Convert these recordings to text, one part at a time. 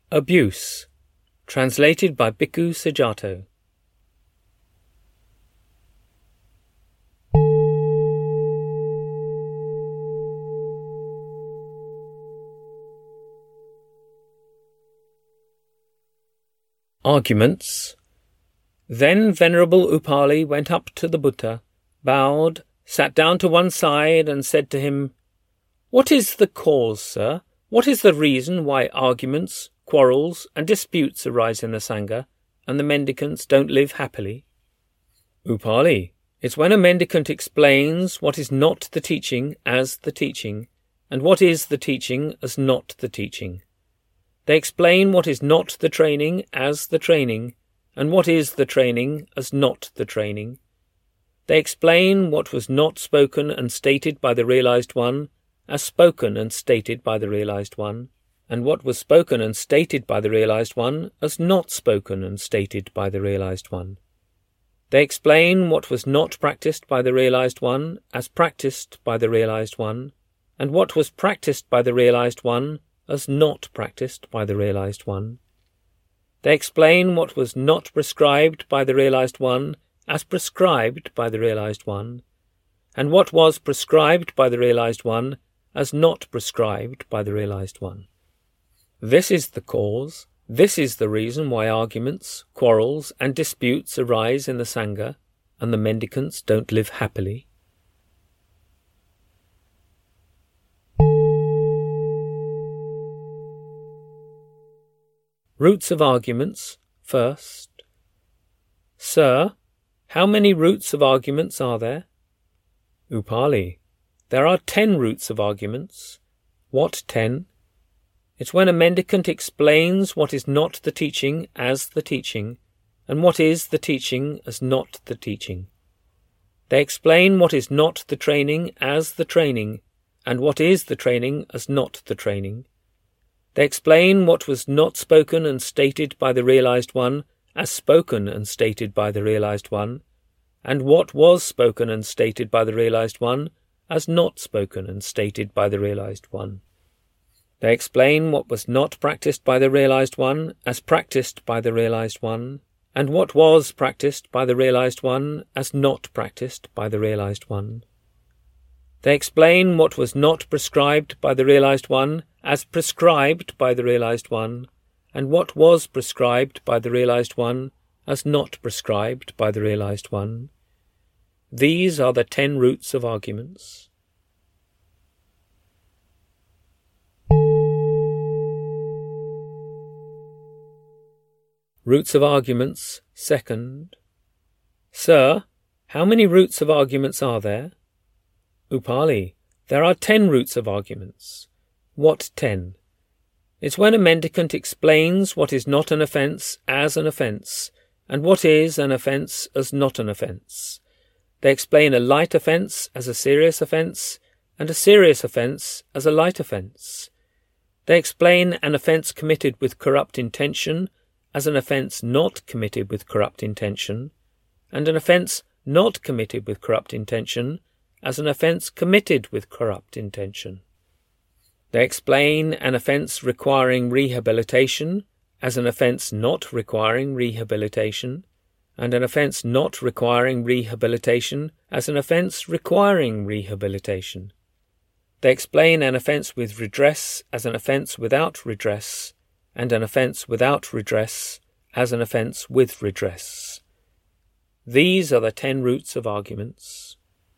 Abuse. Translated by Bhikkhu Sujato. Arguments. Then Venerable Upali went up to the Buddha, bowed, sat down to one side, and said to him, "What is the cause, sir? What is the reason why arguments, quarrels, and disputes arise in the Sangha, and the mendicants don't live happily?" Upali, it's when a mendicant explains what is not the teaching as the teaching, and what is the teaching as not the teaching. They explain what is not the training as the training, and what is the training as not the training. They explain what was not spoken and stated by the realized one as spoken and stated by the realized one, and what was spoken and stated by the realized one as not spoken and stated by the realized one. They explain what was not practiced by the realized one as practiced by the realized one, and what was practiced by the realized one as not practiced by the realized one. They explain what was not prescribed by the realized one as prescribed by the realized one, and what was prescribed by the realized one as not prescribed by the realized one. This is the cause, this is the reason why arguments, quarrels, and disputes arise in the Sangha, and the mendicants don't live happily. Roots of arguments. First. Sir, how many roots of arguments are there? Upali, there are 10 roots of arguments. What 10? It's when a mendicant explains what is not the teaching as the teaching, and what is the teaching as not the teaching. They explain what is not the training as the training, and what is the training as not the training. They explain what was not spoken and stated by the realized one as spoken and stated by the realized one, and what was spoken and stated by the realized one as not spoken and stated by the realized one. They explain what was not practiced by the realized one as practiced by the realized one, and what was practiced by the realized one as not practiced by the realized one. They explain what was not prescribed by the realized one as prescribed by the realized one, and what was prescribed by the realized one as not prescribed by the realized one. These are the 10 roots of arguments. Roots of arguments. Second. Sir, how many roots of arguments are there? Upali, there are 10 roots of arguments. What 10? It's when a mendicant explains what is not an offence as an offence, and what is an offence as not an offence. They explain a light offence as a serious offence, and a serious offence as a light offence. They explain an offence committed with corrupt intention as an offence not committed with corrupt intention, and an offence not committed with corrupt intention as an offence committed with corrupt intention. They explain an offence requiring rehabilitation as an offence not requiring rehabilitation, and an offence not requiring rehabilitation as an offence requiring rehabilitation. They explain an offence with redress as an offence without redress, and an offence without redress as an offence with redress. These are the 10 roots of arguments.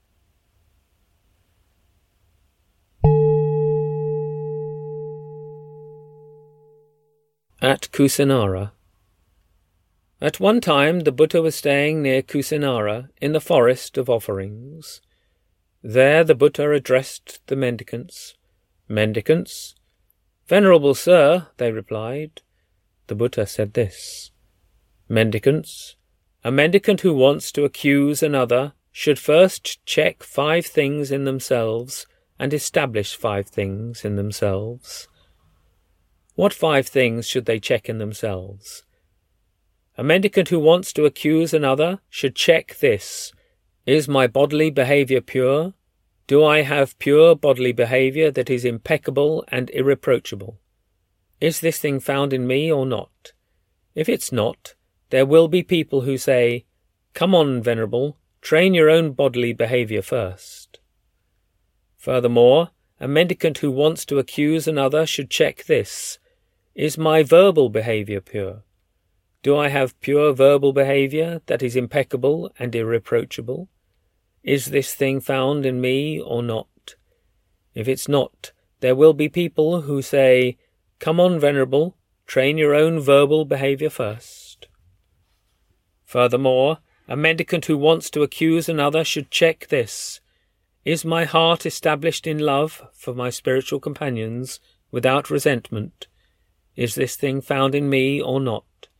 At Kusinara. At one time the Buddha was staying near Kusinara in the forest of offerings. There the Buddha addressed the mendicants. Mendicants? Venerable Sir, they replied. The Buddha said this. Mendicants, a mendicant who wants to accuse another should first check 5 things in themselves and establish 5 things in themselves. What 5 things should they check in themselves? A mendicant who wants to accuse another should check this. Is my bodily behaviour pure? Do I have pure bodily behaviour that is impeccable and irreproachable? Is this thing found in me or not? If it's not, there will be people who say, "Come on, Venerable, train your own bodily behaviour first." Furthermore, a mendicant who wants to accuse another should check this. Is my verbal behaviour pure? Do I have pure verbal behaviour that is impeccable and irreproachable? Is this thing found in me or not? If it's not, there will be people who say, "Come on, Venerable, train your own verbal behaviour first." Furthermore, a mendicant who wants to accuse another should check this. Is my heart established in love for my spiritual companions without resentment? Is this thing found in me or not?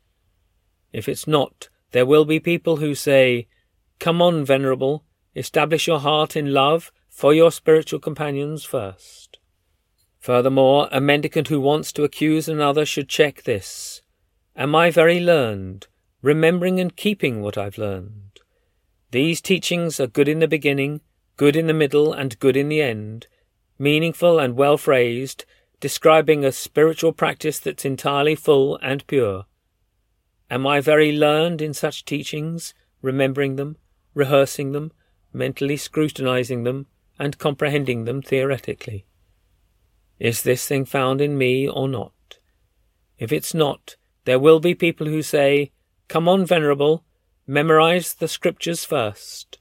If it's not, there will be people who say, "Come on, Venerable, establish your heart in love for your spiritual companions first." Furthermore, a mendicant who wants to accuse another should check this. Am I very learned, remembering and keeping what I've learned? These teachings are good in the beginning, good in the middle, and good in the end, meaningful and well phrased, describing a spiritual practice that's entirely full and pure. Am I very learned in such teachings, remembering them, rehearsing them, mentally scrutinizing them, and comprehending them theoretically? Is this thing found in me or not? If it's not, there will be people who say, "Come on, Venerable, memorize the scriptures first."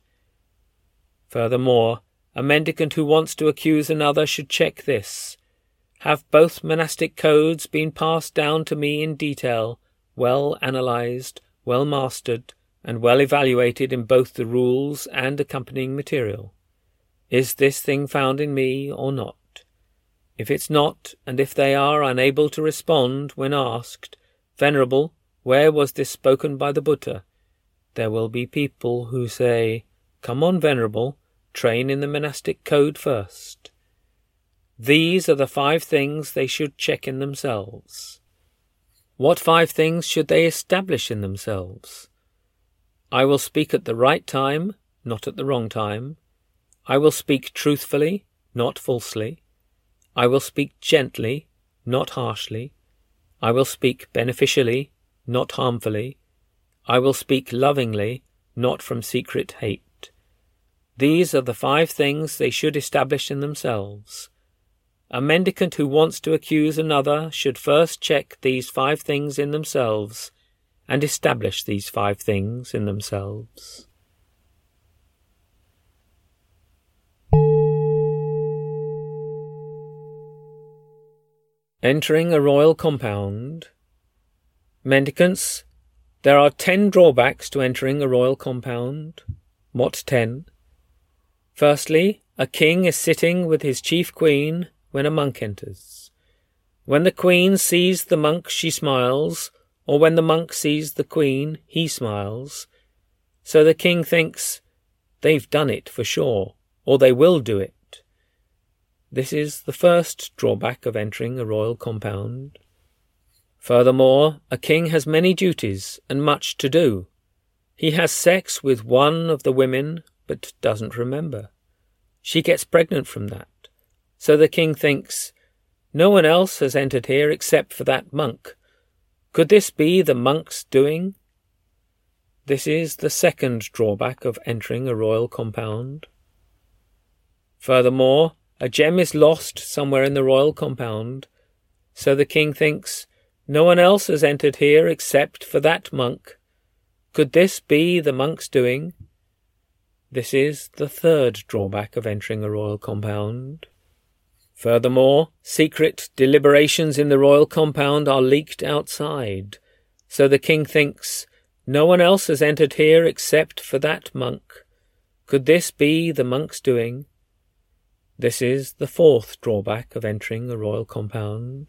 Furthermore, a mendicant who wants to accuse another should check this. Have both monastic codes been passed down to me in detail, well analysed, well mastered, and well evaluated in both the rules and accompanying material? Is this thing found in me or not? If it's not, and if they are unable to respond when asked, "Venerable, where was this spoken by the Buddha?" there will be people who say, "Come on, Venerable, train in the monastic code first." These are the 5 things they should check in themselves. What 5 things should they establish in themselves? I will speak at the right time, not at the wrong time. I will speak truthfully, not falsely. I will speak gently, not harshly. I will speak beneficially, not harmfully. I will speak lovingly, not from secret hate. These are the 5 things they should establish in themselves. A mendicant who wants to accuse another should first check these 5 things in themselves and establish these 5 things in themselves. Entering a royal compound. Mendicants, there are 10 drawbacks to entering a royal compound. What 10? Firstly, a king is sitting with his chief queen when a monk enters. When the queen sees the monk, she smiles, or when the monk sees the queen, he smiles. So the king thinks, they've done it for sure, or they will do it. This is the first drawback of entering a royal compound. Furthermore, a king has many duties and much to do. He has sex with one of the women, but doesn't remember. She gets pregnant from that. So the king thinks, no one else has entered here except for that monk. Could this be the monk's doing? This is the second drawback of entering a royal compound. Furthermore, a gem is lost somewhere in the royal compound, so the king thinks, no one else has entered here except for that monk. Could this be the monk's doing? This is the third drawback of entering a royal compound. Furthermore, secret deliberations in the royal compound are leaked outside, so the king thinks, no one else has entered here except for that monk. Could this be the monk's doing? This is the fourth drawback of entering a royal compound.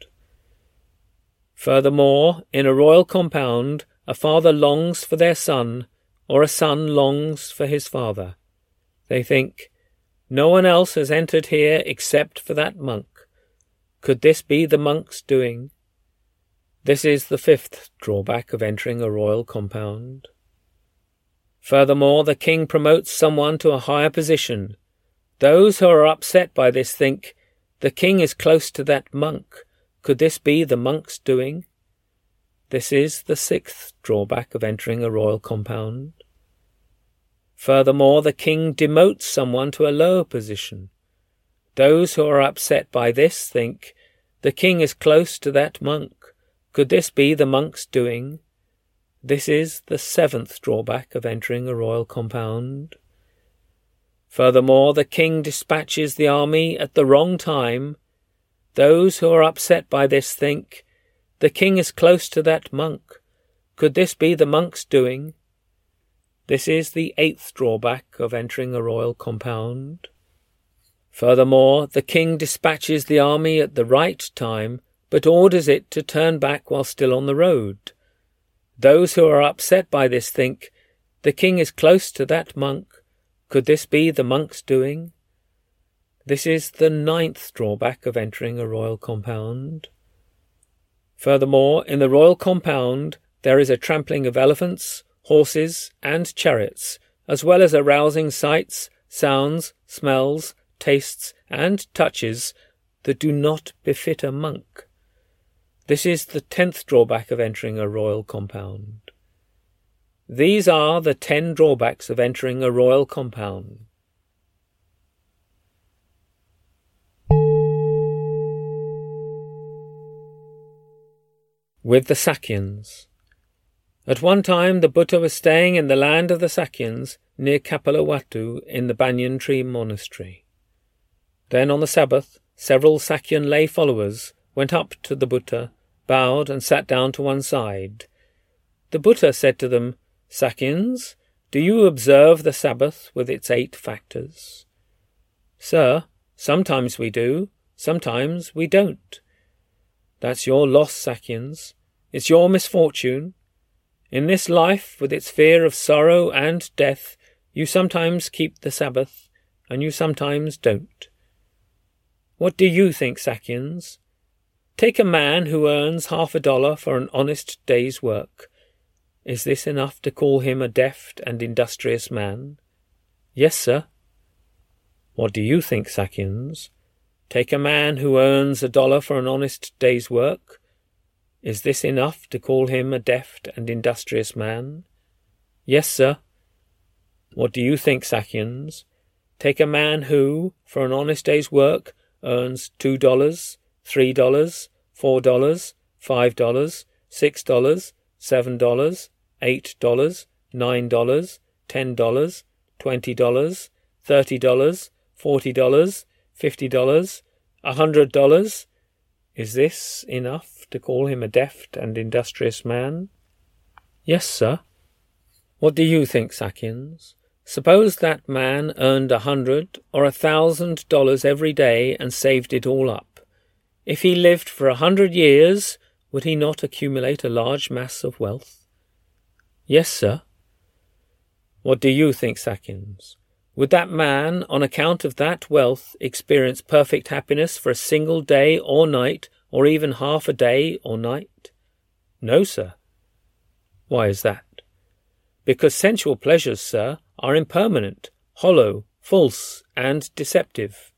Furthermore, in a royal compound, a father longs for their son, or a son longs for his father. They think, no one else has entered here except for that monk. Could this be the monk's doing? This is the fifth drawback of entering a royal compound. Furthermore, the king promotes someone to a higher position. Those who are upset by this think, the king is close to that monk. Could this be the monk's doing? This is the sixth drawback of entering a royal compound. Furthermore, the king demotes someone to a lower position. Those who are upset by this think, the king is close to that monk. Could this be the monk's doing? This is the seventh drawback of entering a royal compound. Furthermore, the king dispatches the army at the wrong time. Those who are upset by this think, the king is close to that monk. Could this be the monk's doing? This is the eighth drawback of entering a royal compound. Furthermore, the king dispatches the army at the right time, but orders it to turn back while still on the road. Those who are upset by this think, the king is close to that monk. Could this be the monk's doing? This is the ninth drawback of entering a royal compound. Furthermore, in the royal compound there is a trampling of elephants, horses, and chariots, as well as arousing sights, sounds, smells, tastes, and touches that do not befit a monk. This is the 10th drawback of entering a royal compound. These are the 10 drawbacks of entering a royal compound. With the Sakyans. At one time the Buddha was staying in the land of the Sakyans near Kapilavatthu in the Banyan Tree Monastery. Then on the Sabbath, several Sakyan lay followers went up to the Buddha, bowed and sat down to one side. The Buddha said to them, "Sakyans, do you observe the Sabbath with its 8 factors?" "Sir, sometimes we do, sometimes we don't." "That's your loss, Sakyans. It's your misfortune. In this life, with its fear of sorrow and death, you sometimes keep the Sabbath, and you sometimes don't. What do you think, Sakyans? Take a man who earns $50 for an honest day's work. Is this enough to call him a deft and industrious man?" "Yes, sir." "What do you think, Sakyans? Take a man who earns $1 for an honest day's work. Is this enough to call him a deft and industrious man?" "Yes, sir." "What do you think, Sakyans? Take a man who, for an honest day's work, earns $2, $3, $4, $5, $6, $7, $8, $9, $10, $20, $30, $40, $50, $100. Is this enough to call him a deft and industrious man?" "Yes, sir." "What do you think, Sakyans? Suppose that man earned $100 or $1,000 every day and saved it all up. If he lived for 100 years, would he not accumulate a large mass of wealth?" "Yes, sir." "What do you think, Sakyans? Would that man, on account of that wealth, experience perfect happiness for a single day or night, or even half a day or night?" "No, sir." "Why is that?" "Because sensual pleasures, sir, are impermanent, hollow, false, and deceptive."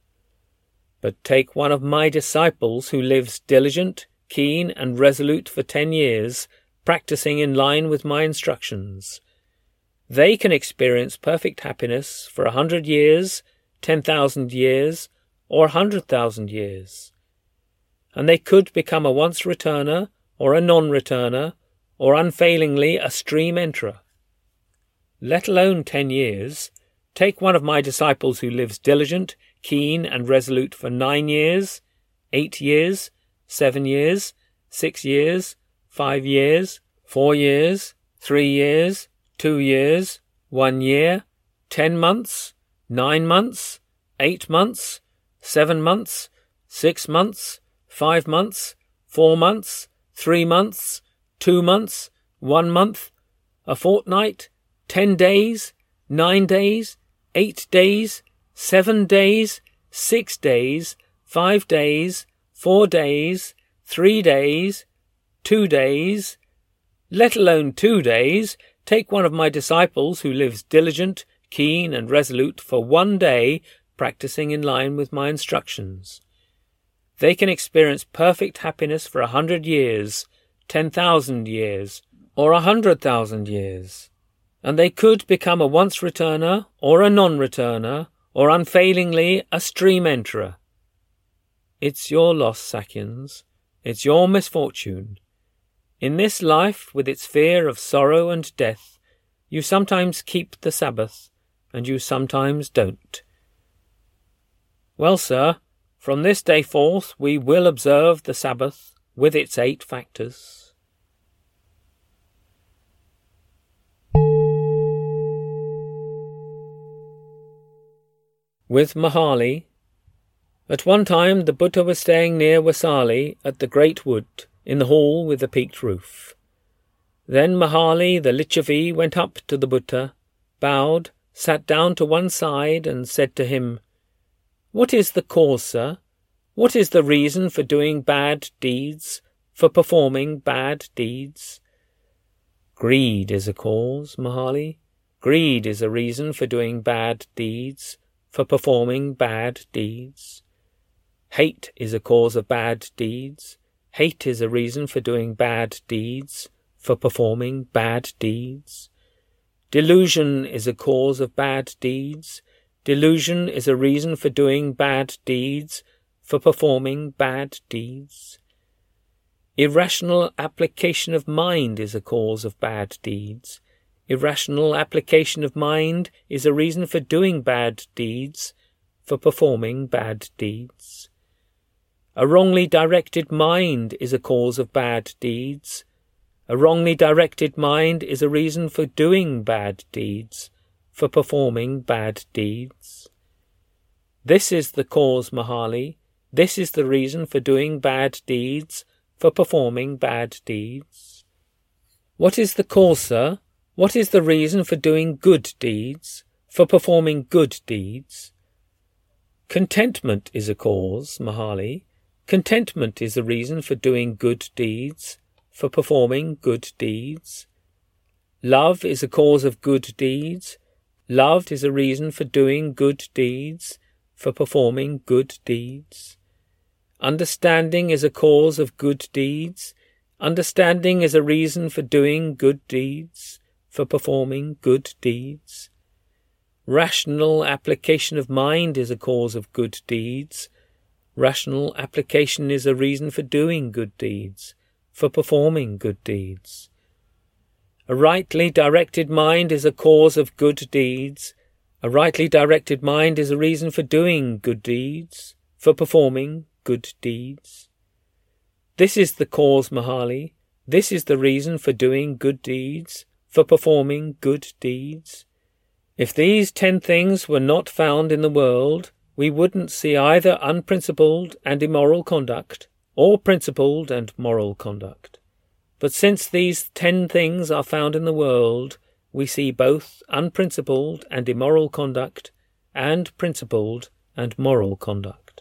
"But take one of my disciples who lives diligent, keen, and resolute for 10 years, practicing in line with my instructions. They can experience perfect happiness for 100 years, 10,000 years, or 100,000 years. And they could become a once-returner, or a non-returner, or unfailingly a stream enterer. Let alone 10 years, take one of my disciples who lives diligent, keen, and resolute for 9 years, 8 years, 7 years, 6 years, 5 years, 4 years, 3 years, 2 years, 1 year, 10 months, 9 months, 8 months, 7 months, 6 months, 5 months, 4 months, 3 months, 2 months, 1 month, a fortnight, 10 days, 9 days, 8 days, 7 days, 6 days, 5 days, 4 days, 3 days, 2 days. Let alone 2 days, take one of my disciples who lives diligent, keen, and resolute for 1 day, practicing in line with my instructions. They can experience perfect happiness for 100 years, 10,000 years, or 100,000 years. And they could become a once-returner, or a non-returner, or unfailingly a stream enterer. It's your loss, Sakyans. It's your misfortune. In this life, with its fear of sorrow and death, you sometimes keep the Sabbath, and you sometimes don't. Well, sir, from this day forth we will observe the Sabbath with its 8 factors. With Mahali. At one time the Buddha was staying near Wasali at the Great Wood, in the hall with the peaked roof. Then Mahali the Lichavi went up to the Buddha, bowed, sat down to one side and said to him, "What is the cause, sir? What is the reason for doing bad deeds, for performing bad deeds?" "Greed is a cause, Mahali. Greed is a reason for doing bad deeds, for performing bad deeds. Hate is a cause of bad deeds. Hate is a reason for doing bad deeds, for performing bad deeds. Delusion is a cause of bad deeds. Delusion is a reason for doing bad deeds, for performing bad deeds. Irrational application of mind is a cause of bad deeds. Irrational application of mind is a reason for doing bad deeds, for performing bad deeds. A wrongly directed mind is a cause of bad deeds. A wrongly directed mind is a reason for doing bad deeds, for performing bad deeds. This is the cause, Mahali. This is the reason for doing bad deeds, for performing bad deeds. What is the cause, sir? What is the reason for doing good deeds, for performing good deeds? Contentment is a cause, Mahali. Contentment is the reason for doing good deeds, for performing good deeds. Love is a cause of good deeds. Love is a reason for doing good deeds, for performing good deeds. Understanding is a cause of good deeds. Understanding is a reason for doing good deeds, for performing good deeds. Rational application of mind is a cause of good deeds. Rational application is a reason for doing good deeds, for performing good deeds. A rightly directed mind is a cause of good deeds. A rightly directed mind is a reason for doing good deeds, for performing good deeds. This is the cause, Mahali. This is the reason for doing good deeds, for performing good deeds. If these 10 things were not found in the world, we wouldn't see either unprincipled and immoral conduct, or principled and moral conduct. But since these 10 things are found in the world, we see both unprincipled and immoral conduct, and principled and moral conduct.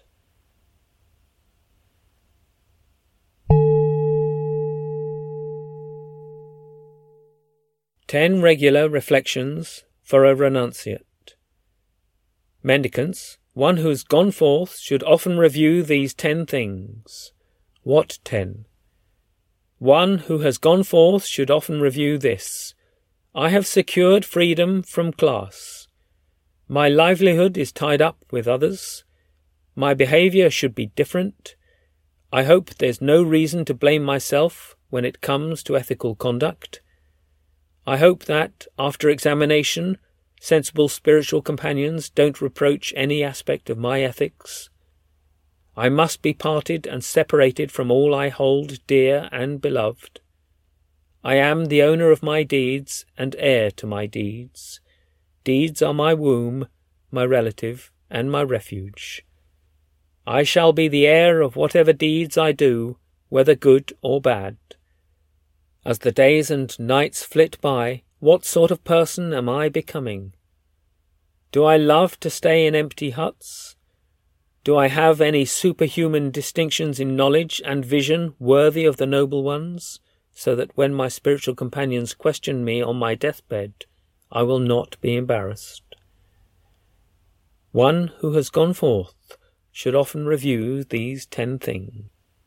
Ten regular reflections for a renunciate. Mendicants, one who has gone forth should often review these 10 things. What 10? One who has gone forth should often review this. I have secured freedom from class. My livelihood is tied up with others. My behaviour should be different. I hope there's no reason to blame myself when it comes to ethical conduct. I hope that, after examination, sensible spiritual companions don't reproach any aspect of my ethics. I must be parted and separated from all I hold dear and beloved. I am the owner of my deeds and heir to my deeds. Deeds are my womb, my relative, and my refuge. I shall be the heir of whatever deeds I do, whether good or bad. As the days and nights flit by, what sort of person am I becoming? Do I love to stay in empty huts? Do I have any superhuman distinctions in knowledge and vision worthy of the noble ones, so that when my spiritual companions question me on my deathbed, I will not be embarrassed? One who has gone forth should often review these 10 things.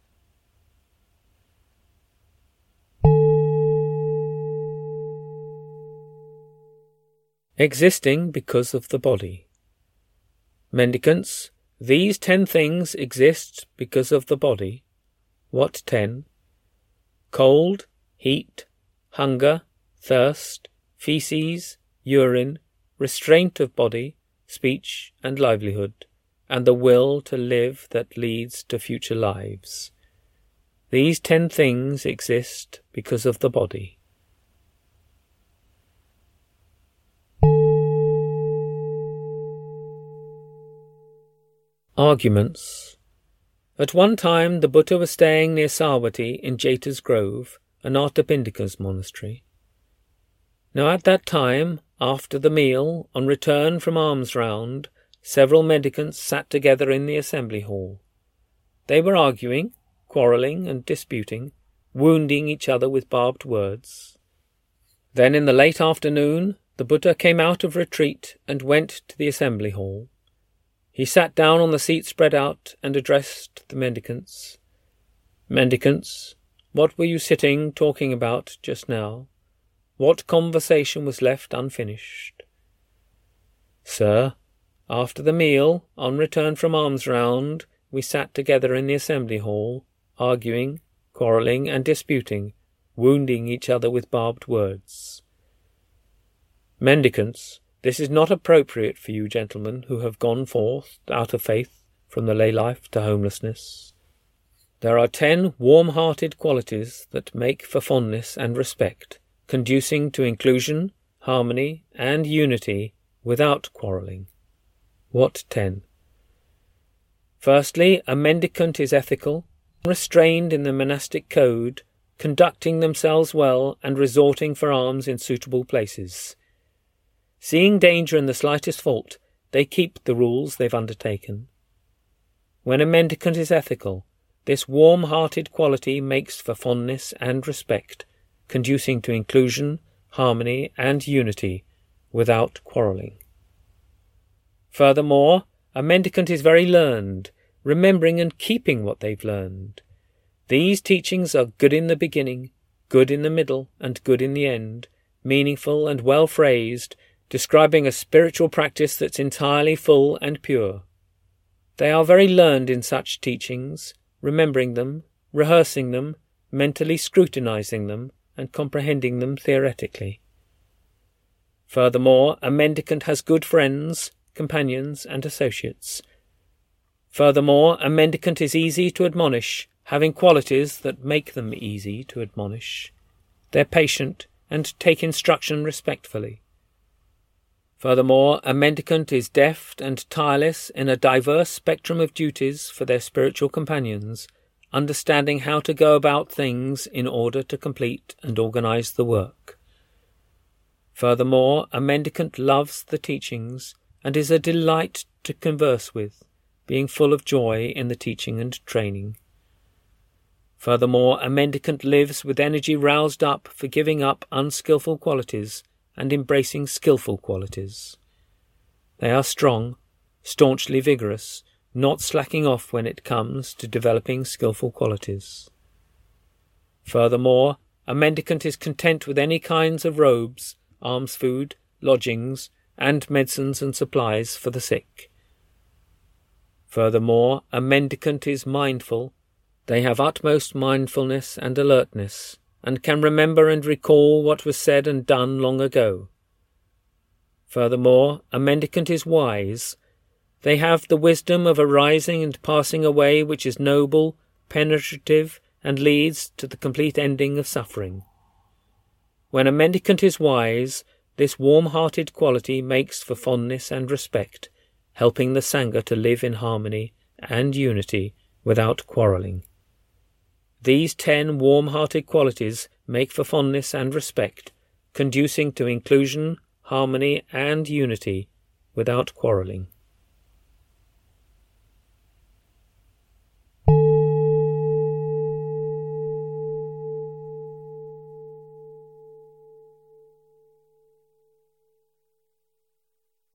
Existing because of the body. Mendicants, these 10 things exist because of the body. What 10? Cold, heat, hunger, thirst, feces, urine, restraint of body, speech and livelihood, and the will to live that leads to future lives. These 10 things exist because of the body. Arguments. At one time the Buddha was staying near Savatthi in Jeta's Grove, Anatta Pindika's monastery. Now at that time, after the meal, on return from alms round, several mendicants sat together in the assembly hall. They were arguing, quarrelling and disputing, wounding each other with barbed words. Then in the late afternoon the Buddha came out of retreat and went to the assembly hall. He sat down on the seat spread out and addressed the mendicants. Mendicants, what were you sitting talking about just now? What conversation was left unfinished? Sir, after the meal, on return from alms round, we sat together in the assembly hall, arguing, quarrelling and disputing, wounding each other with barbed words. Mendicants, this is not appropriate for you gentlemen who have gone forth out of faith from the lay life to homelessness. There are 10 warm-hearted qualities that make for fondness and respect, conducing to inclusion, harmony, and unity without quarrelling. What 10? Firstly, a mendicant is ethical, restrained in the monastic code, conducting themselves well and resorting for alms in suitable places. Seeing danger in the slightest fault, they keep the rules they've undertaken. When a mendicant is ethical, this warm-hearted quality makes for fondness and respect, conducing to inclusion, harmony, and unity, without quarrelling. Furthermore, a mendicant is very learned, remembering and keeping what they've learned. These teachings are good in the beginning, good in the middle, and good in the end, meaningful and well phrased, describing a spiritual practice that's entirely full and pure. They are very learned in such teachings, remembering them, rehearsing them, mentally scrutinizing them, and comprehending them theoretically. Furthermore, a mendicant has good friends, companions, and associates. Furthermore, a mendicant is easy to admonish, having qualities that make them easy to admonish. They're patient and take instruction respectfully. Furthermore, a mendicant is deft and tireless in a diverse spectrum of duties for their spiritual companions, understanding how to go about things in order to complete and organize the work. Furthermore, a mendicant loves the teachings and is a delight to converse with, being full of joy in the teaching and training. Furthermore, a mendicant lives with energy roused up for giving up unskilful qualities and embracing skilful qualities. They are strong, staunchly vigorous, not slacking off when it comes to developing skilful qualities. Furthermore, a mendicant is content with any kinds of robes, alms food, lodgings, and medicines and supplies for the sick. Furthermore, a mendicant is mindful. They have utmost mindfulness and alertness, and can remember and recall what was said and done long ago. Furthermore, a mendicant is wise. They have the wisdom of arising and passing away which is noble, penetrative, and leads to the complete ending of suffering. When a mendicant is wise, this warm-hearted quality makes for fondness and respect, helping the Sangha to live in harmony and unity without quarrelling. These 10 warm-hearted qualities make for fondness and respect, conducing to inclusion, harmony, and unity without quarrelling.